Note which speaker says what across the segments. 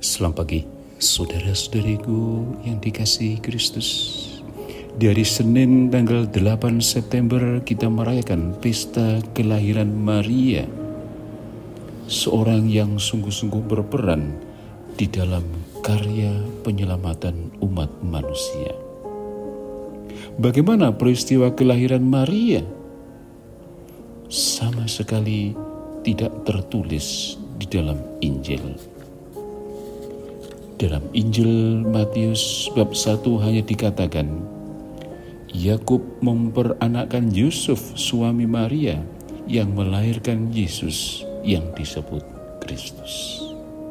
Speaker 1: Selamat pagi, saudara-saudariku yang dikasihi Kristus. Di hari Senin tanggal 8 September kita merayakan pesta kelahiran Maria, seorang yang sungguh-sungguh berperan di dalam karya penyelamatan umat manusia. Bagaimana peristiwa kelahiran Maria? Sama sekali tidak tertulis di dalam Injil. Dalam Injil Matius bab 1 hanya dikatakan, Yakub memperanakkan Yusuf suami Maria yang melahirkan Yesus yang disebut Kristus.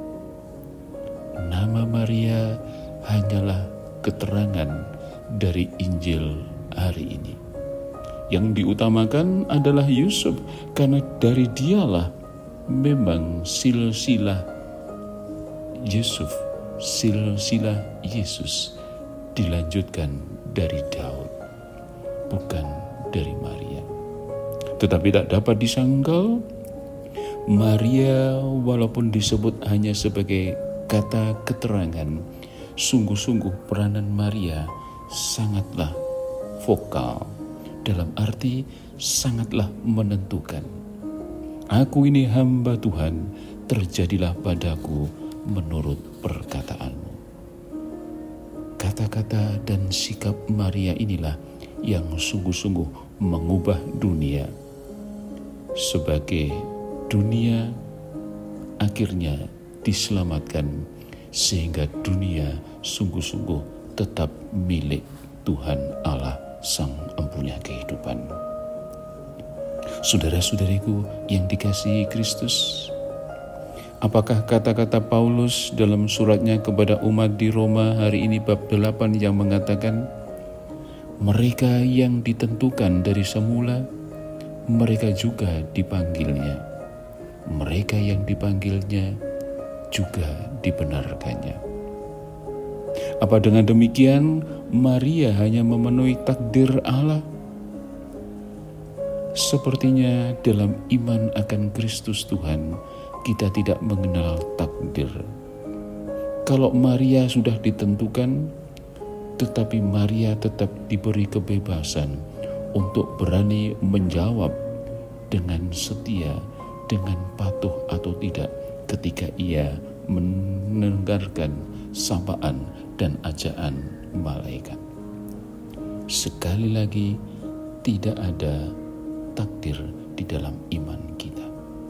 Speaker 1: Nama Maria hanyalah keterangan dari Injil hari ini. Yang diutamakan adalah Yusuf, karena dari dialah memang silsilah Yusuf, silsilah Yesus dilanjutkan dari Daud, bukan dari Maria. Tetapi tak dapat disangkal, Maria walaupun disebut hanya sebagai kata keterangan, sungguh-sungguh peranan Maria sangatlah vokal, dalam arti sangatlah menentukan. Aku ini hamba Tuhan, terjadilah padaku menurut perkataanmu. Kata-kata dan sikap Maria inilah yang sungguh-sungguh mengubah dunia, sebagai dunia akhirnya diselamatkan, sehingga dunia sungguh-sungguh tetap milik Tuhan Allah Sang Empunya Kehidupan. Saudara-saudariku yang dikasihi Kristus, apakah kata-kata Paulus dalam suratnya kepada umat di Roma hari ini bab 8 yang mengatakan, mereka yang ditentukan dari semula, mereka juga dipanggilnya. Mereka yang dipanggilnya juga dibenarkannya. Apa dengan demikian Maria hanya memenuhi takdir Allah? Sepertinya dalam iman akan Kristus Tuhan, kita tidak mengenal takdir. Kalau Maria sudah ditentukan, tetapi Maria tetap diberi kebebasan untuk berani menjawab dengan setia, dengan patuh atau tidak ketika ia mendengarkan sapaan dan ajakan malaikat. Sekali lagi, tidak ada takdir di dalam iman kita.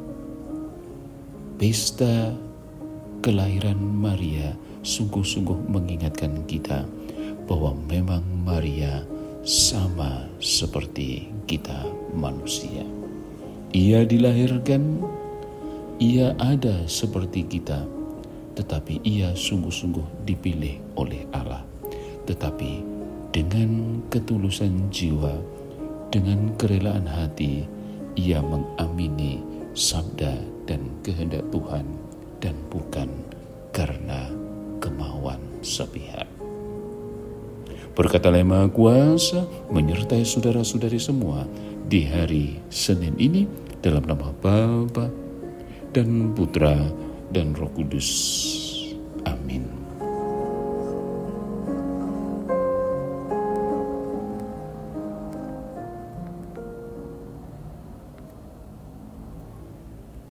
Speaker 1: Pesta kelahiran Maria sungguh-sungguh mengingatkan kita bahwa memang Maria sama seperti kita manusia. Ia dilahirkan, ia ada seperti kita, tetapi ia sungguh-sungguh dipilih oleh Allah. Tetapi dengan ketulusan jiwa, dengan kerelaan hati, ia mengamini sabda dan kehendak Tuhan, dan bukan karena kemauan sepihak. Berkata Maha Kuasa menyertai saudara-saudari semua di hari Senin ini, dalam nama Bapa dan Putra dan Roh Kudus. Amin.